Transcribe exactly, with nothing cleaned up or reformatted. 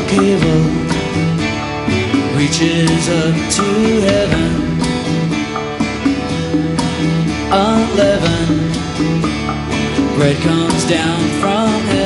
cable reaches up to heaven. Unleavened bread comes down from heaven.